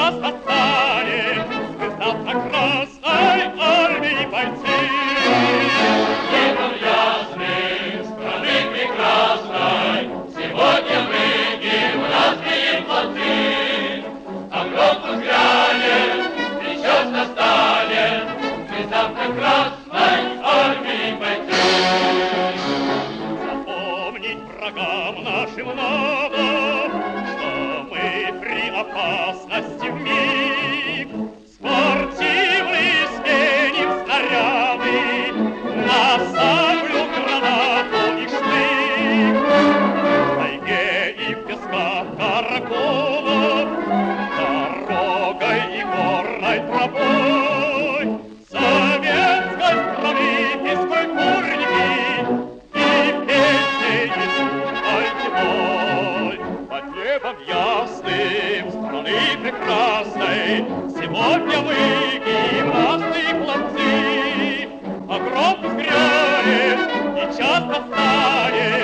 часто станет. Мы завтра Красной Армии бойцы. Небом ясным страны прекрасной сегодня мы гимнастые плоты. А гром взглянет, сейчас настанет, мы завтра Красной Армии бойцы. Запомнить врагам нашим надо, что мы при опасности вмиг спортивные сменим снаряды, на саблю, гранату и штык. В тайге и в песках каракулов, дорогой и горной тропой советской страны физкультурники и песни несут альтевой. Под небом ясным страны прекрасной сегодня мы гимнасты и пловцы. А гром взгрянет и часто станет.